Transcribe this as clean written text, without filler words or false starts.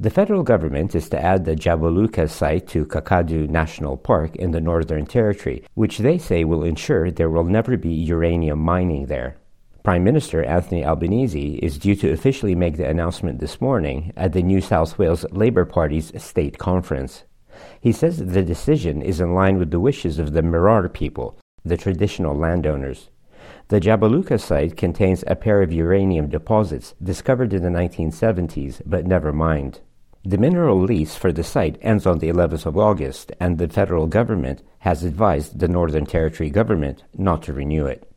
The federal government is to add the Jabiluka site to Kakadu National Park in the Northern Territory, which they say will ensure there will never be uranium mining there. Prime Minister Anthony Albanese is due to officially make the announcement this morning at the New South Wales Labour Party's state conference. He says the decision is in line with the wishes of the Mirarr people, the traditional landowners. The Jabiluka site contains a pair of uranium deposits discovered in the 1970s but never mined. The mineral lease for the site ends on the 11th of August, and the federal government has advised the Northern Territory government not to renew it.